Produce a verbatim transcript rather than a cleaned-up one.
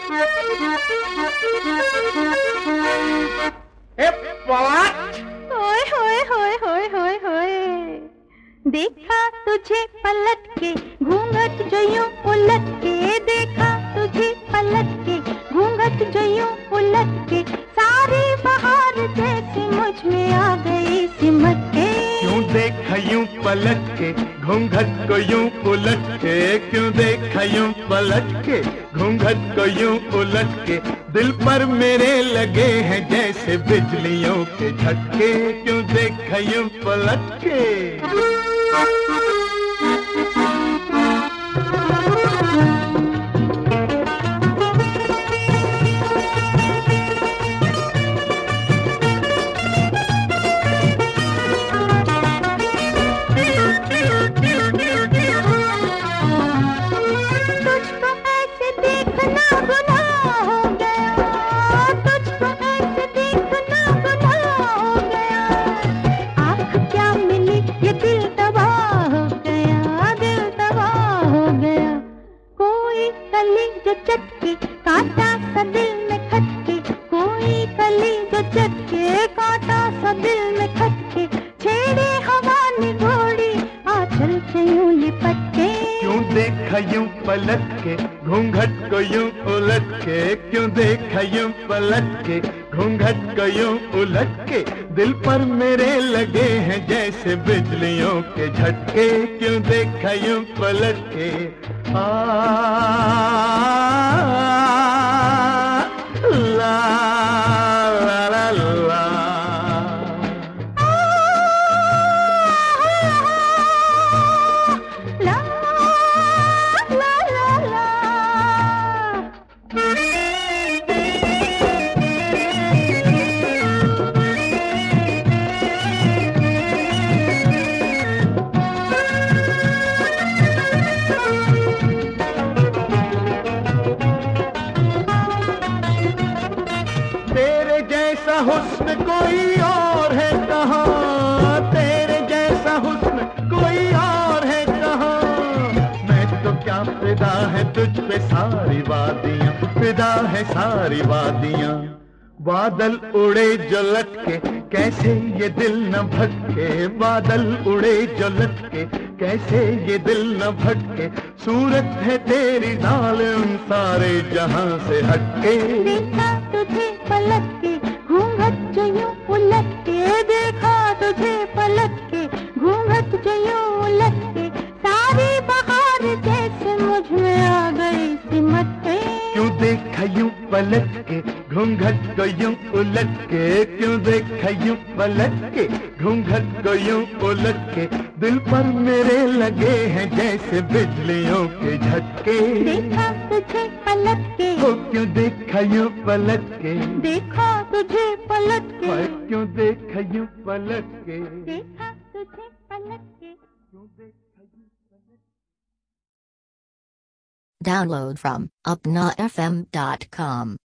ए पलट। होए होए होए होए होए होए, देखा तुझे पलट के घूंघट जो यूं उलट के, देखा तुझे पलट के घूंघट जो यूं उलट के, सारी बहार जैसे मुझ में आ गई सिमट के। क्यों देखा यूं पलट के घूंघट को यूं उलट के, क्यों देखा यूं पलट के घूंघट को यूं उलट के, दिल पर मेरे लगे हैं जैसे बिजलियों के झटके, क्यों देखा यूं पलट के। जो चटके कांटा सा दिल में खटके, कोई कली जो चटके कांटा सा दिल में खटके, छेड़े हवा ने घोड़ी आंचल से यूं लिपट के। क्यों देखा यूं पलट के घूंघट को यूं उलट के, क्यों देखा यूं पलट के घूंघट को यूं उलट के, दिल पर मेरे लगे हैं जैसे बिजलियों के झटके, क्यों देखा यूं पलट के। आ ला ला ला ला हुस्न कोई और है कहाँ, तेरे जैसा हुस्न कोई और है कहाँ, मैं तो क्या फिदा है तुझ पे सारी वादियाँ, फिदा है सारी वादियाँ। बादल उड़े जो लटके कैसे ये दिल न भटके, बादल उड़े जो लटके कैसे ये दिल न भटके, सूरत है तेरी जालिम सारे जहां से हटके। देखा तुझे पलट के घूंघट जो यूं उलट के, देखा तुझे पलट के घूंघट जो यूं उलट के, सारी बहार जैसे मुझ में आ गई सिमट के। क्यों देखा यूं पलट के घूंघट को यूं उलट के, क्यों देखा यूं पलट के घूंघट को यूं उलट के, दिल पर मेरे लगे हैं जैसे बिजलियों के झटके। देखा तुझे पलट के, हो क्यों देखा यूं पलट के, देखा तुझे पलट के, क्यों देखा यूं पलट के, देखा तुझे पलट के, क्यों देखा यूं पलट के। Download from upna f m dot com.